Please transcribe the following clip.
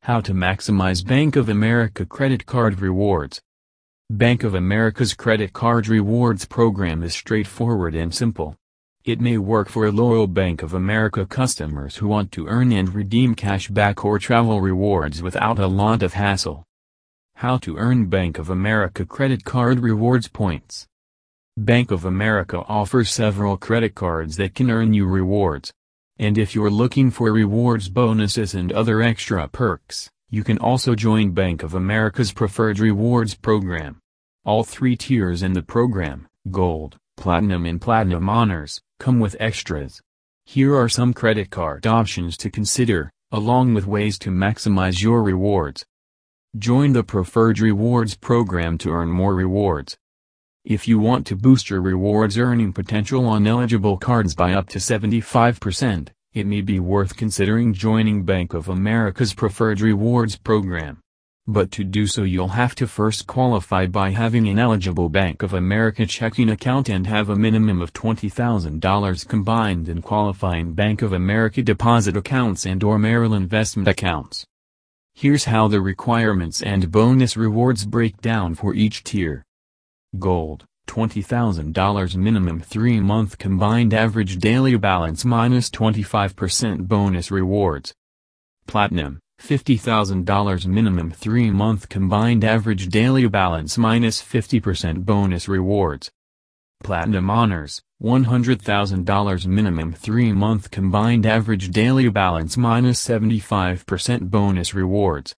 How to maximize Bank of America credit card rewards. Bank of America's credit card rewards program is straightforward and simple. It may work for loyal Bank of America customers who want to earn and redeem cash back or travel rewards without a lot of hassle. How to earn Bank of America credit card rewards points. Bank of America offers several credit cards that can earn you rewards. And if you're looking for rewards bonuses and other extra perks, you can also join Bank of America's Preferred Rewards program. All three tiers in the program, Gold, Platinum and Platinum Honors, come with extras. Here are some credit card options to consider, along with ways to maximize your rewards. Join the Preferred Rewards program to earn more rewards. If you want to boost your rewards earning potential on eligible cards by up to 75%, it may be worth considering joining Bank of America's Preferred Rewards program. But to do so you'll have to first qualify by having an eligible Bank of America checking account and have a minimum of $20,000 combined in qualifying Bank of America deposit accounts and/or Merrill investment accounts. Here's how the requirements and bonus rewards break down for each tier. Gold, $20,000 minimum 3-month combined average daily balance minus 25% bonus rewards. Platinum, $50,000 minimum 3-month combined average daily balance minus 50% bonus rewards. Platinum Honors, $100,000 minimum 3-month combined average daily balance minus 75% bonus rewards.